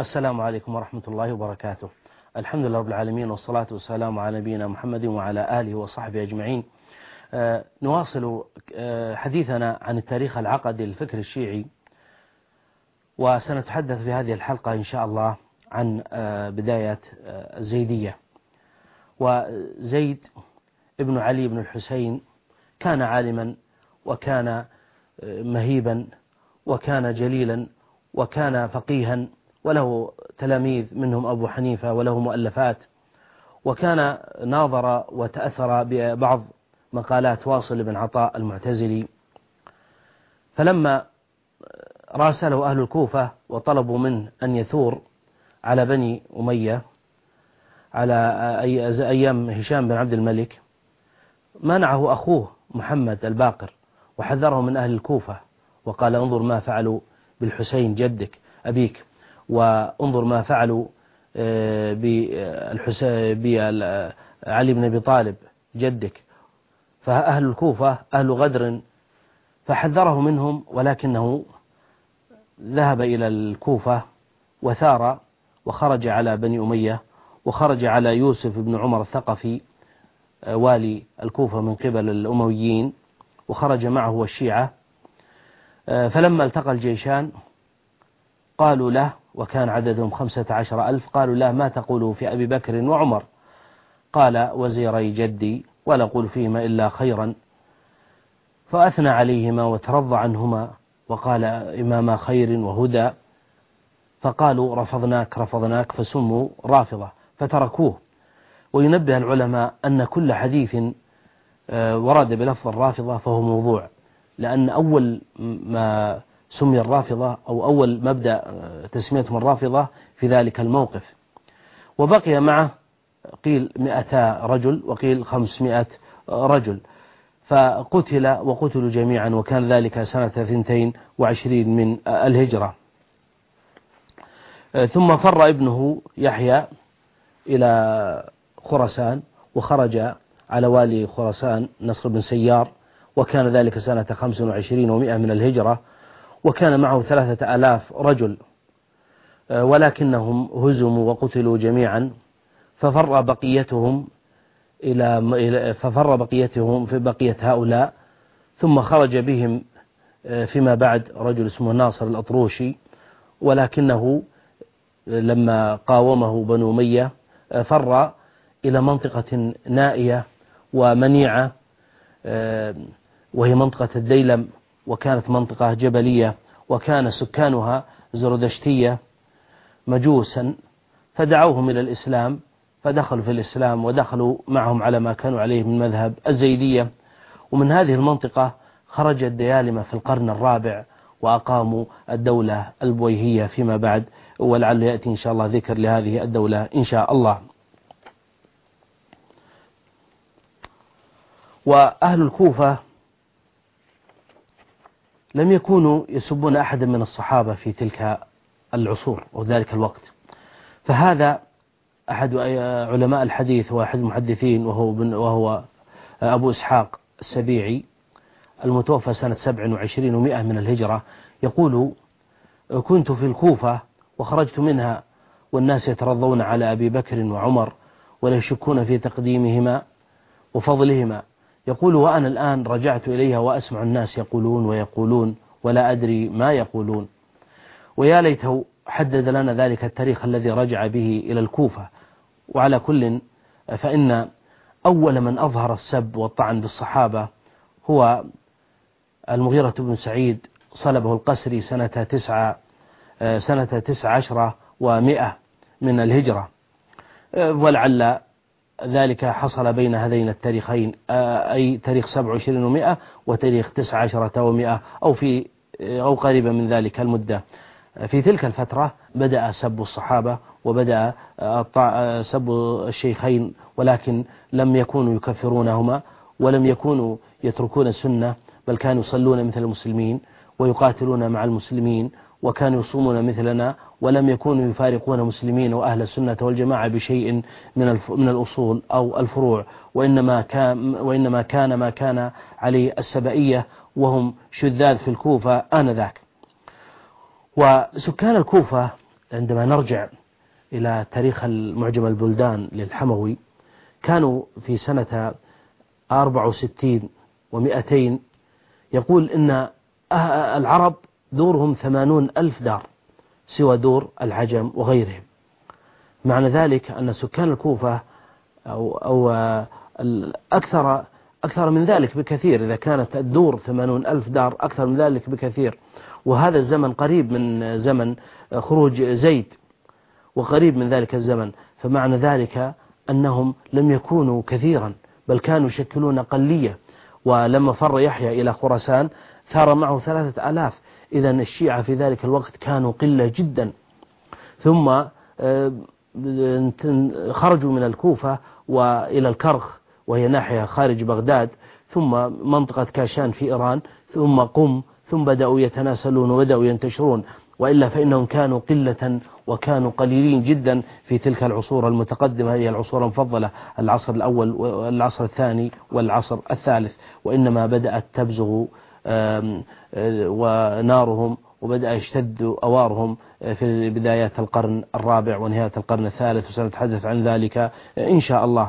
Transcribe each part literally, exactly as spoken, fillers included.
السلام عليكم ورحمة الله وبركاته. الحمد لله رب العالمين، والصلاة والسلام على نبينا محمد وعلى آله وصحبه أجمعين. آه نواصل آه حديثنا عن التاريخ العقدي للفكر الشيعي، وسنتحدث في هذه الحلقة إن شاء الله عن آه بداية آه الزيدية. وزيد ابن علي بن الحسين كان عالما، وكان آه مهيبا، وكان جليلا، وكان فقيها، وله تلاميذ منهم أبو حنيفة، وله مؤلفات، وكان ناظر وتأثر ببعض مقالات واصل بن عطاء المعتزلي. فلما راسله أهل الكوفة وطلبوا منه أن يثور على بني أمية على أيام هشام بن عبد الملك، منعه أخوه محمد الباقر وحذره من أهل الكوفة، وقال: انظر ما فعلوا بالحسين جدك أبيك، وانظر ما فعلوا بعلي بن أبي طالب جدك، فأهل الكوفة أهل غدر. فحذره منهم، ولكنه ذهب إلى الكوفة وثار وخرج على بني أمية، وخرج على يوسف بن عمر الثقفي والي الكوفة من قبل الأمويين، وخرج معه الشيعة. فلما التقى الجيشان قالوا له، وكان عددهم خمسة عشر ألف، قالوا له: ما تقول في أبي بكر وعمر؟ قال: وزيري جدي، ولا أقول فيهما إلا خيرا. فأثنى عليهما وترضى عنهما، وقال: إماما خير وهدى. فقالوا: رفضناك رفضناك، فسموا رافضة فتركوه. وينبه العلماء أن كل حديث ورد بلفظ الرافضة فهو موضوع، لأن أول ما سمي الرافضة أو أول مبدأ تسميتهم الرافضة في ذلك الموقف. وبقي معه قيل مئتا رجل، وقيل خمسمائة رجل، فقتل وقتلوا جميعا، وكان ذلك سنة ثنتين وعشرين من الهجرة. ثم فر ابنه يحيى إلى خراسان، وخرج على والي خراسان نصر بن سيار، وكان ذلك سنة خمس وعشرين ومئة من الهجرة، وكان معه ثلاثة آلاف رجل، ولكنهم هزموا وقتلوا جميعا. ففر بقيتهم إلى ففر بقيتهم في بقية هؤلاء. ثم خرج بهم فيما بعد رجل اسمه ناصر الأطروشي، ولكنه لما قاومه بنو أمية فر إلى منطقة نائية ومنيعة، وهي منطقة الديلم، وكانت منطقة جبلية، وكان سكانها زردشتية مجوسا، فدعوهم إلى الإسلام، فدخلوا في الإسلام ودخلوا معهم على ما كانوا عليه من مذهب الزيدية. ومن هذه المنطقة خرج الديالمة في القرن الرابع، وأقاموا الدولة البويهية فيما بعد، ولعل يأتي إن شاء الله ذكر لهذه الدولة إن شاء الله. وأهل الكوفة لم يكونوا يسبون أحدا من الصحابة في تلك العصور وذلك الوقت. فهذا أحد علماء الحديث وأحد المحدثين، وهو, وهو أبو إسحاق السبيعي المتوفى سنة سبع وعشرين ومئة من الهجرة، يقول: كنت في الكوفة وخرجت منها والناس يترضون على أبي بكر وعمر، ولا يشكون في تقديمهما وفضلهما. يقول: وأنا الآن رجعت إليها وأسمع الناس يقولون ويقولون ولا أدري ما يقولون. ويا ليته حدد لنا ذلك التاريخ الذي رجع به إلى الكوفة. وعلى كل، فإن أول من أظهر السب والطعن بالصحابة هو المغيرة بن سعيد، صلبه القسري سنة تسعة سنة تسع عشرة ومئة من الهجرة. ولعل ذلك حصل بين هذين التاريخين، أي تاريخ سبع وعشرين ومئة وتاريخ تسع عشرة ومئة، أو في أو قريبا من ذلك المدة. في تلك الفترة بدأ سب الصحابة، وبدأ سب الشيخين، ولكن لم يكونوا يكفرونهما، ولم يكونوا يتركون السنة، بل كانوا يصلون مثل المسلمين ويقاتلون مع المسلمين، وكانوا يصومون مثلنا، ولم يكونوا يفارقون مسلمين وأهل السنة والجماعة بشيء من من الأصول أو الفروع، وإنما كان وإنما كان ما كان عليه السبائية، وهم شذاذ في الكوفة آنذاك. وسكان الكوفة عندما نرجع إلى تاريخ المعجم البلدان للحموي كانوا في سنة أربعة وستين ومئتين يقول إن العرب دورهم ثمانون ألف دار سوى دور العجم وغيرهم. معنى ذلك أن سكان الكوفة أو, أو أكثر أكثر من ذلك بكثير، إذا كانت الدور ثمانون ألف دار أكثر من ذلك بكثير، وهذا الزمن قريب من زمن خروج زيد وقريب من ذلك الزمن، فمعنى ذلك أنهم لم يكونوا كثيرا بل كانوا يشكلون أقلية. ولما فر يحيى إلى خراسان ثار معه ثلاثة آلاف، إذا الشيعة في ذلك الوقت كانوا قلة جدا. ثم خرجوا من الكوفة وإلى الكرخ وهي ناحية خارج بغداد، ثم منطقة كاشان في إيران، ثم قم، ثم بدأوا يتناسلون وبدأوا ينتشرون، وإلا فإنهم كانوا قلة وكانوا قليلين جدا في تلك العصور المتقدمة، هي العصور المفضلة، العصر الأول والعصر الثاني والعصر الثالث. وإنما بدأت تبزغ ونارهم وبدأ يشتد أوارهم في بدايات القرن الرابع ونهاية القرن الثالث، وسنتحدث عن ذلك إن شاء الله.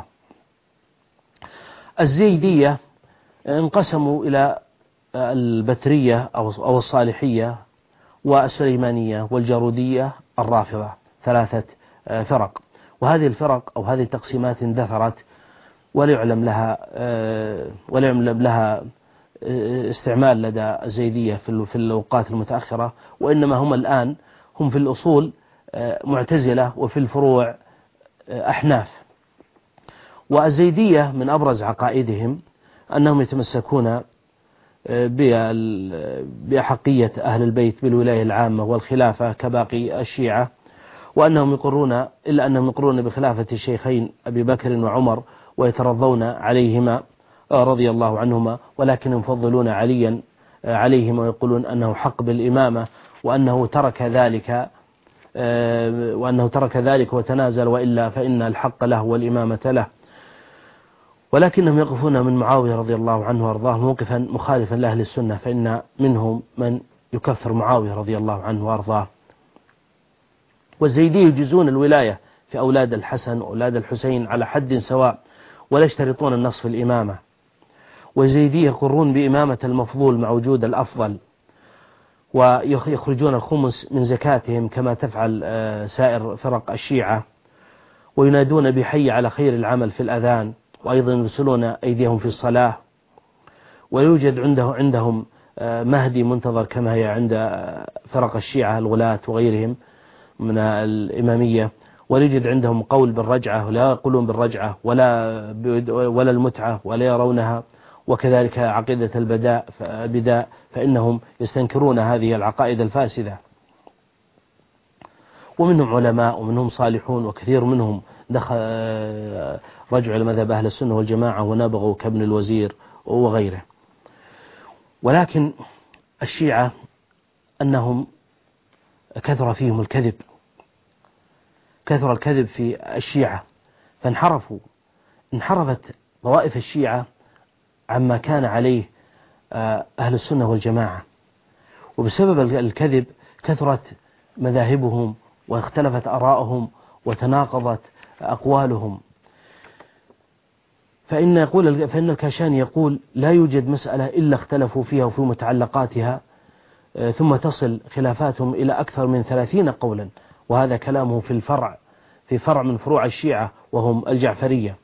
الزيدية انقسموا إلى البترية أو الصالحية والسليمانية والجارودية الرافضة، ثلاثة فرق. وهذه الفرق أو هذه التقسيمات اندثرت ولا يعلم لها ولا يعلم لها استعمال لدى الزيدية في الأوقات المتأخرة، وإنما هم الآن هم في الأصول معتزلة وفي الفروع أحناف. والزيدية من أبرز عقائدهم أنهم يتمسكون بأحقية أهل البيت بالولاية العامة والخلافة كباقي الشيعة، وأنهم يقرون إلا أنهم يقرون بخلافة الشيخين أبي بكر وعمر ويترضون عليهما رضي الله عنهما، ولكن يفضلون عليا عليهما ويقولون أنه حق بالإمامة، وأنه ترك ذلك وأنه ترك ذلك وتنازل، وإلا فإن الحق له والإمامة له. ولكنهم يقفون من معاوية رضي الله عنه وارضاه موقفا مخالفا لأهل السنة، فإن منهم من يكفر معاوية رضي الله عنه وارضاه. والزيدي يجيزون الولاية في أولاد الحسن وأولاد الحسين على حد سواء، ولا يشترطون النص في الإمامة. والزيدي يقرون بإمامة المفضول مع وجود الأفضل، ويخرجون الخمس من زكاتهم كما تفعل سائر فرق الشيعة، وينادون بحي على خير العمل في الأذان، وأيضا يرسلون أيديهم في الصلاة. ويوجد عنده عندهم مهدي منتظر كما هي عند فرق الشيعة الغلاة وغيرهم من الإمامية. ويوجد عندهم قول بالرجعة، ولا يقولون بالرجعة ولا ولا المتعة ولا يرونها، وكذلك عقيدة البداء بداء، فإنهم يستنكرون هذه العقائد الفاسدة. ومنهم علماء ومنهم صالحون، وكثير منهم دخل رجعوا إلى مذهب أهل السنة والجماعة ونابغوا كابن الوزير وغيره. ولكن الشيعة أنهم كثر فيهم الكذب، كثر الكذب في الشيعة، فانحرفوا انحرفت طوائف الشيعة عما كان عليه أهل السنة والجماعة، وبسبب الكذب كثرت مذاهبهم واختلفت آراءهم وتناقضت أقوالهم. فإن يقول فإن الكاشاني يقول لا يوجد مسألة إلا اختلفوا فيها وفي متعلقاتها، ثم تصل خلافاتهم إلى أكثر من ثلاثين قولا، وهذا كلامه في الفرع في فرع من فروع الشيعة وهم الجعفرية.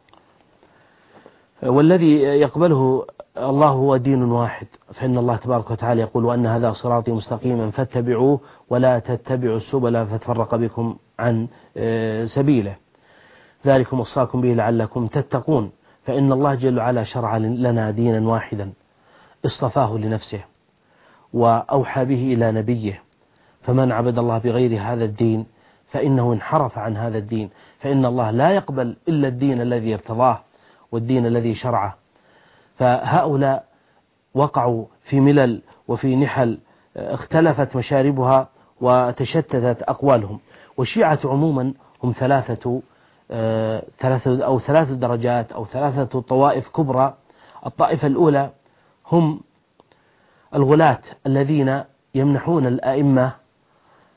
والذي يقبله الله هو دين واحد، فإن الله تبارك وتعالى يقول وأن هذا صراطي مستقيما فاتبعوه ولا تتبعوا السبل فتفرق بكم عن سبيله، ذلكم وصاكم به لعلكم تتقون. فإن الله جل وعلا شرع لنا دينا واحدا اصطفاه لنفسه وأوحى به إلى نبيه، فمن عبد الله بغير هذا الدين فإنه انحرف عن هذا الدين، فإن الله لا يقبل إلا الدين الذي ارتضاه والدين الذي شرعه. فهؤلاء وقعوا في ملل وفي نحل اختلفت مشاربها وتشتتت أقوالهم. والشيعة عموما هم ثلاثة ثلاثة أو ثلاث درجات أو ثلاثة طوائف كبرى. الطائفة الأولى هم الغلاة الذين يمنحون الأئمة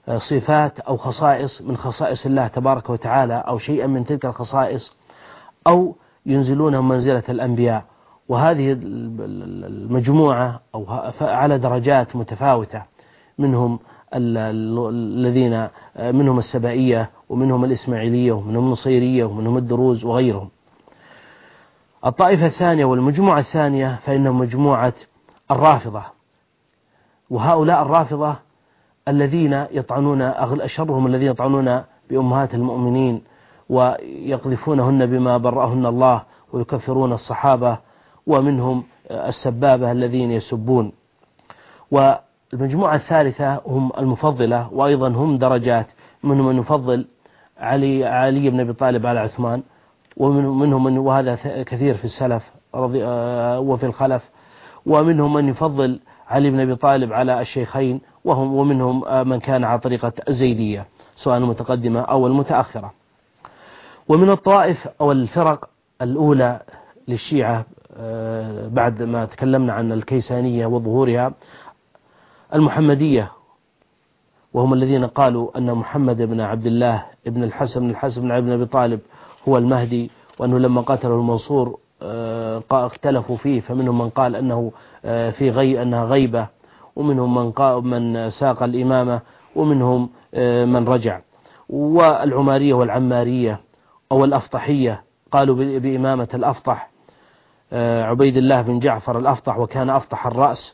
صفات أو خصائص من خصائص الله تبارك وتعالى أو شيئا من تلك الخصائص، أو ينزلونهم منزلة الأنبياء. وهذه المجموعة أو على درجات متفاوتة، منهم الذين منهم السبائية ومنهم الإسماعيلية ومنهم النصيرية ومنهم الدروز وغيرهم. الطائفة الثانية والمجموعة الثانية فإنهم مجموعة الرافضة، وهؤلاء الرافضة الذين يطعنون أشرهم الذين يطعنون بأمهات المؤمنين ويقذفونهن بما برأهن الله ويكفرون الصحابة، ومنهم السبابة الذين يسبون. والمجموعة الثالثة هم المفضلة، وأيضا هم درجات، منهم من يفضل علي علي بن أبي طالب على عثمان، ومنهم من وهذا كثير في السلف وفي الخلف، ومنهم من يفضل علي بن أبي طالب على الشيخين، وهم ومنهم من كان على طريقة الزيدية سواء المتقدمة أو المتأخرة. ومن الطوائف أو الفرق الأولى للشيعة بعد ما تكلمنا عن الكيسانية وظهورها المحمدية، وهم الذين قالوا أن محمد بن عبد الله بن الحسن بن الحسن بن ابي طالب هو المهدي، وأنه لما قتله المنصور اختلفوا فيه، فمنهم من قال أنه في غي أنها غيبة، ومنهم من قال من ساق الإمامة، ومنهم من رجع. والعمارية والعمارية أو الأفطحية قالوا بإمامة الأفطح عبيد الله بن جعفر الأفطح، وكان أفطح الرأس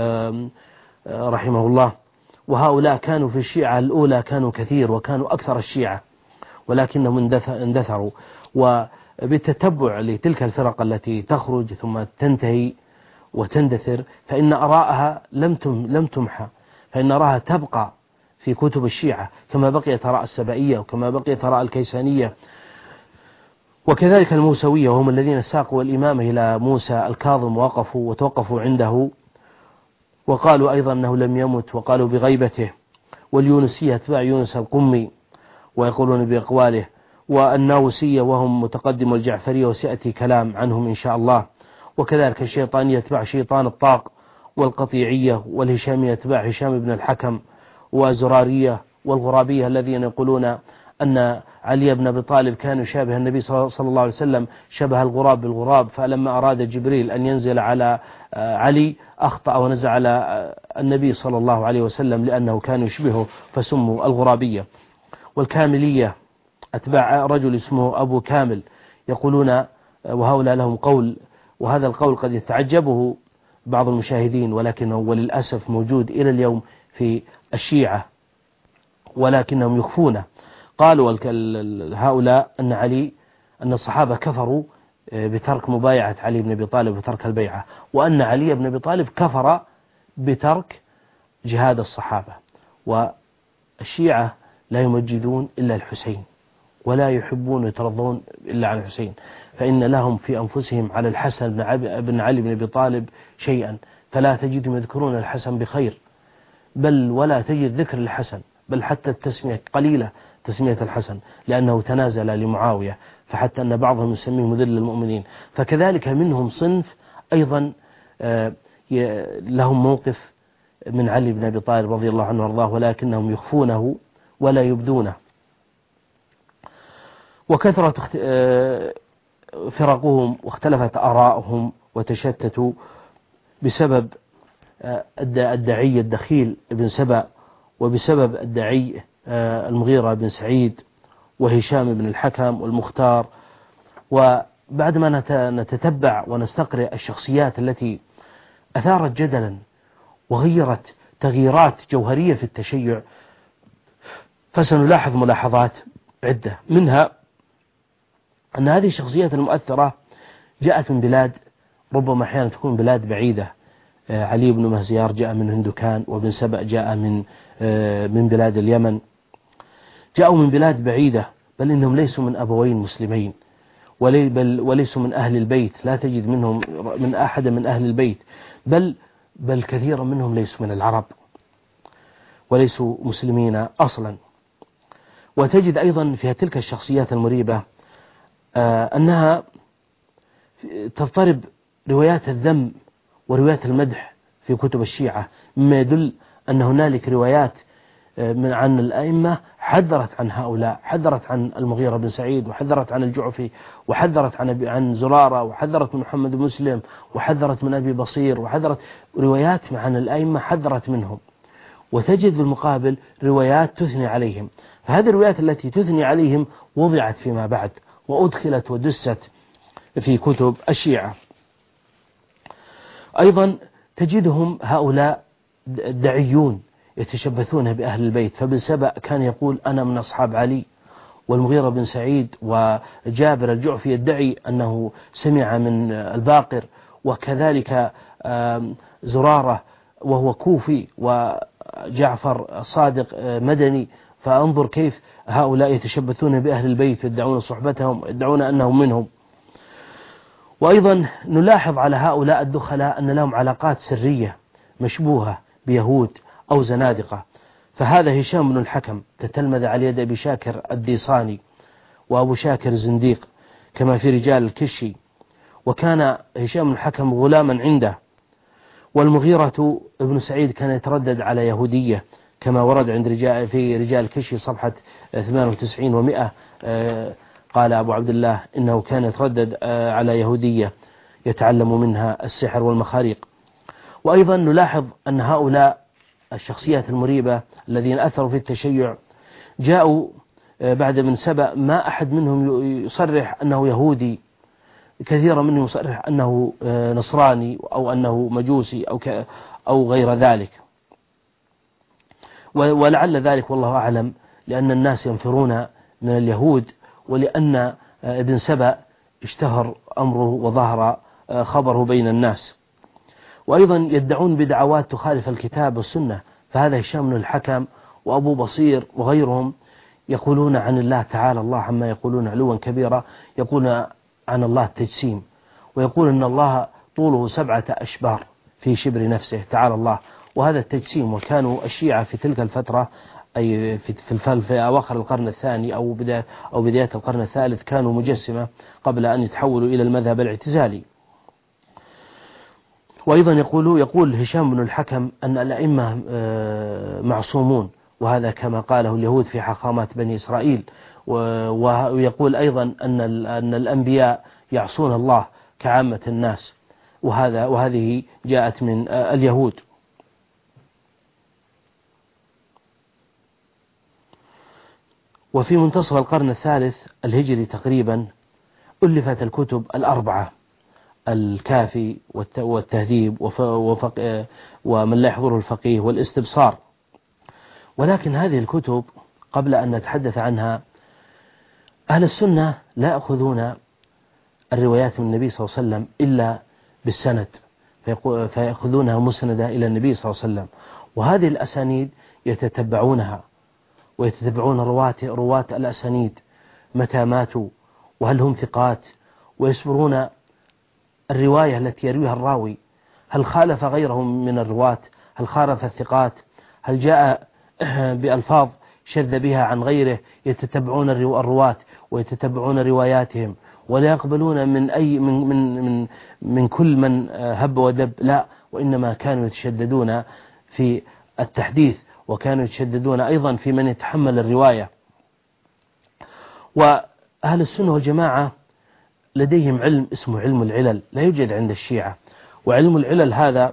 رحمه الله. وهؤلاء كانوا في الشيعة الأولى كانوا كثير وكانوا أكثر الشيعة، ولكنهم اندثروا. وبالتتبع لتلك الفرق التي تخرج ثم تنتهي وتندثر، فإن أراءها لم لم تمحى، فإن أراءها تبقى في كتب الشيعة كما بقيت آراء السبائية وكما بقيت آراء الكيسانية، وكذلك الموسوية، وهم الذين ساقوا الإمامة إلى موسى الكاظم ووقفوا وتوقفوا عنده، وقالوا أيضا أنه لم يمت، وقالوا بغيبته. واليونسية أتباع يونس القمي ويقولون بأقواله، والناوسية وهم متقدم الجعفرية وسيأتي كلام عنهم إن شاء الله. وكذلك الشيطانية أتباع شيطان الطاق، والقطيعية والهشامية أتباع هشام بن الحكم، وزرارية والغرابية الذين يقولون أن علي بن أبي طالب كان يشابه النبي صلى الله عليه وسلم شبه الغراب بالغراب، فلما أراد جبريل أن ينزل على علي أخطأ ونزل على النبي صلى الله عليه وسلم لأنه كان يشبهه فسموا الغرابية. والكاملية أتباع رجل اسمه أبو كامل، يقولون وهؤلاء لهم قول، وهذا القول قد يتعجبه بعض المشاهدين، ولكنه وللأسف موجود إلى اليوم في الشيعة ولكنهم يخفونه. قالوا هؤلاء أن علي أن الصحابة كفروا بترك مبايعة علي بن أبي طالب وترك البيعة، وأن علي بن أبي طالب كفر بترك جهاد الصحابة. والشيعة لا يمجدون إلا الحسين، ولا يحبون ويترضون إلا عن الحسين، فإن لهم في أنفسهم على الحسن بن علي بن أبي طالب شيئا، فلا تجدهم يذكرون الحسن بخير، بل ولا تجد ذكر الحسن، بل حتى التسمية قليلة تسمية الحسن، لأنه تنازل لمعاوية، فحتى أن بعضهم يسميه مذل المؤمنين. فكذلك منهم صنف أيضا لهم موقف من علي بن أبي طالب رضي الله عنه وارضاه، ولكنهم يخفونه ولا يبدونه. وكثرت فرقهم واختلفت آراءهم وتشتتوا بسبب الداعي الدخيل ابن سبأ، وبسبب الداعي المغيرة بن سعيد، وهشام بن الحكم والمختار. وبعد ما نتتبع ونستقرأ الشخصيات التي أثارت جدلا وغيرت تغييرات جوهرية في التشيع، فسنلاحظ ملاحظات عدة، منها أن هذه الشخصيات المؤثرة جاءت من بلاد ربما أحيانا تكون بلاد بعيدة. علي بن مهزيار جاء من هندوكان، وابن سبأ جاء من من بلاد اليمن، جاءوا من بلاد بعيدة، بل إنهم ليسوا من أبوين مسلمين، بل وليسوا من أهل البيت، لا تجد منهم من أحد من أهل البيت، بل بل كثيرا منهم ليسوا من العرب وليسوا مسلمين أصلا. وتجد أيضا في تلك الشخصيات المريبة أنها تضطرب روايات الذم وروايات المدح في كتب الشيعة، مما يدل أن هنالك روايات من عن الأئمة حذرت عن هؤلاء، حذرت عن المغيرة بن سعيد، وحذرت عن الجعفي، وحذرت عن عن زرارة، وحذرت من محمد بن مسلم، وحذرت من أبي بصير، وحذرت روايات عن الأئمة حذرت منهم. وتجد بالمقابل روايات تثني عليهم، فهذه الروايات التي تثني عليهم وضعت فيما بعد وأدخلت ودست في كتب الشيعة. أيضا تجدهم هؤلاء دعيون يتشبثون بأهل البيت، فابن سبأ كان يقول أنا من أصحاب علي، والمغيرة بن سعيد وجابر الجعفي يدعي أنه سمع من الباقر، وكذلك زرارة وهو كوفي، وجعفر الصادق مدني. فأنظر كيف هؤلاء يتشبثون بأهل البيت، يدعون صحبتهم، يدعون أنهم منهم. وأيضا نلاحظ على هؤلاء الدخلاء أن لهم علاقات سرية مشبوهة بيهود أو زنادقة. فهذا هشام بن الحكم تتلمذ على يد أبي شاكر الديصاني وأبو شاكر الزنديق كما في رجال الكشي، وكان هشام بن الحكم غلاما عنده. والمغيرة بن سعيد كان يتردد على يهودية كما ورد عند رجال في رجال الكشي صفحة ثمانية وتسعين ومئة. قال أبو عبد الله إنه كان يتردد على يهودية يتعلم منها السحر والمخاريق. وأيضا نلاحظ أن هؤلاء الشخصيات المريبة الذين أثروا في التشيع جاءوا بعد من سبأ، ما أحد منهم يصرح أنه يهودي، كثيرا منهم يصرح أنه نصراني أو أنه مجوسي أو أو غير ذلك. ولعل ذلك والله أعلم لأن الناس ينفرون من اليهود، ولأن ابن سبأ اشتهر أمره وظهر خبره بين الناس. وأيضا يدعون بدعوات تخالف الكتاب والسنة، فهذا هشام بن الحكم وأبو بصير وغيرهم يقولون عن الله تعالى الله عما يقولون علوا كبيرا، يقولون عن الله التجسيم، ويقول أن الله طوله سبعة أشبار في شبر نفسه تعالى الله، وهذا التجسيم. وكانوا الشيعة في تلك الفترة أي في في, في أواخر القرن الثاني أو بداية أو بداية القرن الثالث كانوا مجسمة قبل أن يتحولوا إلى المذهب الاعتزالي. وأيضا يقول يقول هشام بن الحكم أن الأئمة معصومون، وهذا كما قاله اليهود في حاخامات بني إسرائيل. ويقول أيضا أن أن الأنبياء يعصون الله كعامة الناس، وهذا وهذه جاءت من اليهود. وفي منتصف القرن الثالث الهجري تقريبا ألفت الكتب الأربعة: الكافي والتهذيب ومن لا يحضره الفقيه والاستبصار. ولكن هذه الكتب قبل أن نتحدث عنها، أهل السنة لا يأخذون الروايات من النبي صلى الله عليه وسلم إلا بالسند، فيأخذونها مسندة إلى النبي صلى الله عليه وسلم، وهذه الأسانيد يتتبعونها ويتتبعون رواة رواة الأسانيد متى ماتوا وهل هم ثقات، ويسبرون الرواية التي يرويها الراوي هل خالف غيرهم من الرواة، هل خالف الثقات، هل جاء بألفاظ شذ بها عن غيره. يتتبعون الرواة ويتتبعون رواياتهم، ولا يقبلون من أي من من من, من كل من هب ودب، لا، وإنما كانوا يتشددون في التحديث، وكانوا يتشددون أيضا في من يتحمل الرواية. وأهل السنة والجماعة لديهم علم اسمه علم العلل، لا يوجد عند الشيعة. وعلم العلل هذا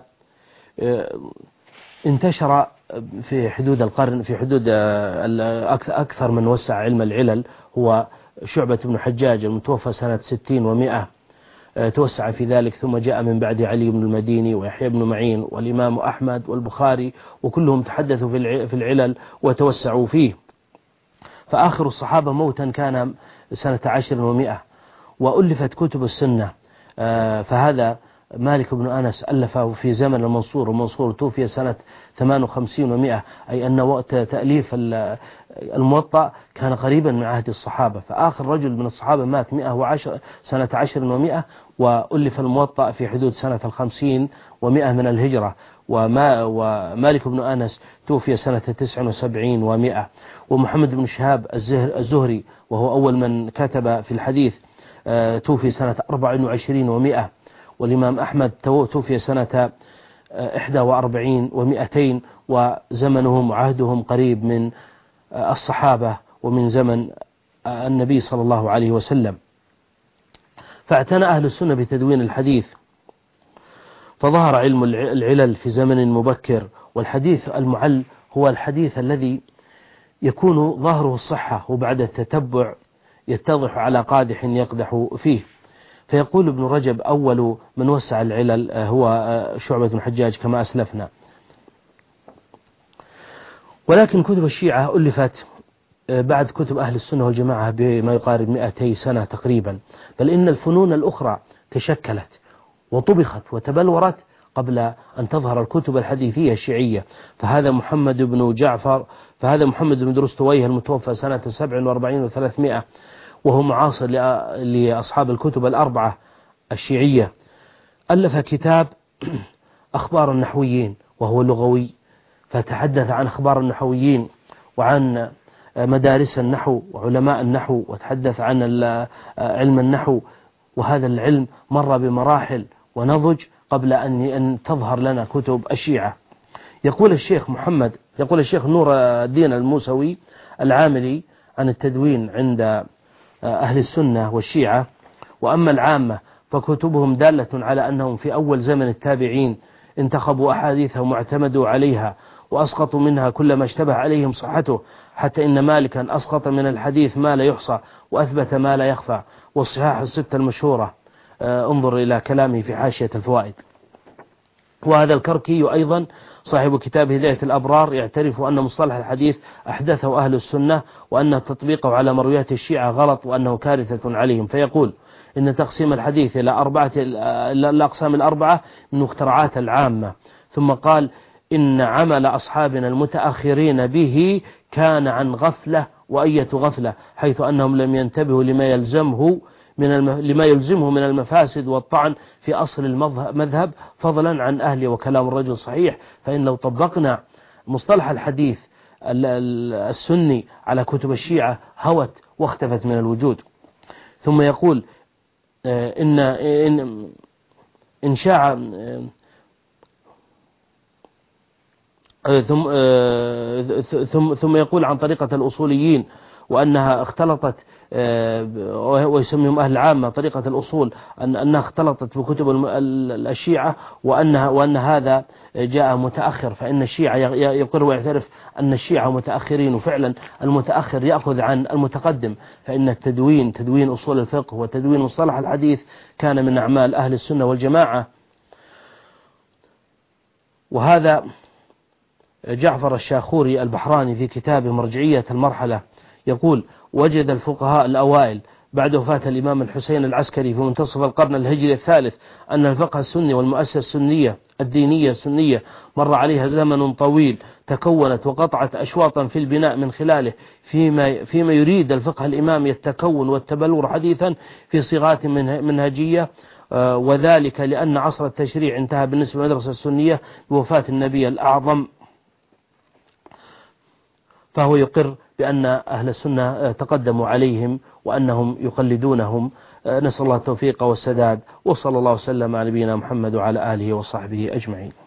انتشر في حدود القرن في حدود أكثر من وسع علم العلل هو شعبة بن حجاج المتوفى سنة ستين ومئة، توسع في ذلك، ثم جاء من بعد علي بن المديني ويحيى بن معين والإمام أحمد والبخاري، وكلهم تحدثوا في العلل وتوسعوا فيه. فآخر الصحابة موتا كان سنة عشر ومئة، وألفت كتب السنة. فهذا مالك بن أنس ألفه في زمن المنصور، ومنصور توفي سنة ثمان وخمسين ومئة، أي أن وقت تأليف الموطأ كان قريبا من عهد الصحابة. فآخر رجل من الصحابة مات مئة وعشر سنة عشر ومئة، وألف الموطأ في حدود سنة الخمسين ومئة من الهجرة. وما ومالك بن أنس توفي سنة تسع وسبعين ومئة. ومحمد بن شهاب الزهري وهو أول من كتب في الحديث توفي سنة أربع وعشرين ومئة. والإمام أحمد توفي سنة إحدى وأربعين ومئتين. وزمنهم وعهدهم قريب من الصحابة ومن زمن النبي صلى الله عليه وسلم. فاعتنى أهل السنة بتدوين الحديث، فظهر علم العلل في زمن مبكر. والحديث المعل هو الحديث الذي يكون ظاهره الصحة وبعد التتبع يتضح على قادح يقدح فيه. فيقول ابن رجب أول من وسع العلل هو شعبة بن الحجاج كما أسلفنا. ولكن كتب الشيعة ألفت بعد كتب أهل السنة والجماعة بما يقارب مئتي سنة تقريبا، بل إن الفنون الأخرى تشكلت وطبخت وتبلورت قبل أن تظهر الكتب الحديثية الشيعية. فهذا محمد بن جعفر فهذا محمد بن درستويه المتوفى سنة سبع وأربعين وثلاثمائة، وهو معاصر لأصحاب الكتب الأربعة الشيعية، ألف كتاب أخبار النحويين وهو لغوي، فتحدث عن أخبار النحويين وعن مدارس النحو وعلماء النحو، وتحدث عن علم النحو. وهذا العلم مر بمراحل ونضج قبل أن تظهر لنا كتب الشيعة. يقول الشيخ محمد يقول الشيخ نور الدين الموسوي العاملي عن التدوين عند أهل السنة والشيعة: وأما العامة فكتبهم دالة على أنهم في أول زمن التابعين انتخبوا أحاديثهم واعتمدوا عليها وأسقطوا منها كل ما اشتبه عليهم صحته، حتى إن مالكا أسقط من الحديث ما لا يحصى وأثبت ما لا يخفى، والصحاح الستة المشهورة. انظر إلى كلامه في حاشية الفوائد. وهذا الكركي أيضا صاحب كتاب هداية الأبرار يعترف أن مصطلح الحديث أحدثه أهل السنة، وأن تطبيقه على مرويات الشيعة غلط وأنه كارثة عليهم. فيقول إن تقسيم الحديث إلى أربعة الأقسام الأربعة من مخترعات العامة. ثم قال إن عمل أصحابنا المتأخرين به كان عن غفلة وأية غفلة، حيث أنهم لم ينتبهوا لما يلزمه من الم... لما يلزمه من المفاسد والطعن في أصل المذهب، فضلا عن أهله وكلام الرجل صحيح. فإن لو طبقنا مصطلح الحديث السني على كتب الشيعة هوت واختفت من الوجود. ثم يقول إن إن إن شاع ثم ثم ثم يقول عن طريقة الأصوليين وأنها اختلطت، ويسميهم أهل العامة طريقة الأصول، أن أنها اختلطت بكتب الشيعة، وأنها وأن هذا جاء متأخر. فإن الشيعة يقر ويعترف أن الشيعة متأخرين، وفعلا المتأخر يأخذ عن المتقدم. فإن التدوين تدوين أصول الفقه وتدوين مصطلح الحديث كان من أعمال أهل السنة والجماعة. وهذا جعفر الشاخوري البحراني في كتابه مرجعية المرحلة يقول: وجد الفقهاء الأوائل بعد وفاة الإمام الحسين العسكري في منتصف القرن الهجري الثالث أن الفقه السني والمؤسسة السنية الدينية السنية مر عليها زمن طويل، تكونت وقطعت أشواطا في البناء من خلاله، فيما, فيما يريد الفقه الإمامي التكون والتبلور حديثا في صيغات منهجية، وذلك لأن عصر التشريع انتهى بالنسبة للمدرسة السنية بوفاة النبي الأعظم. فهو يقر بأن أهل السنة تقدموا عليهم وأنهم يقلدونهم. نسأل الله التوفيق والسداد، وصلى الله وسلم على نبينا محمد وعلى آله وصحبه أجمعين.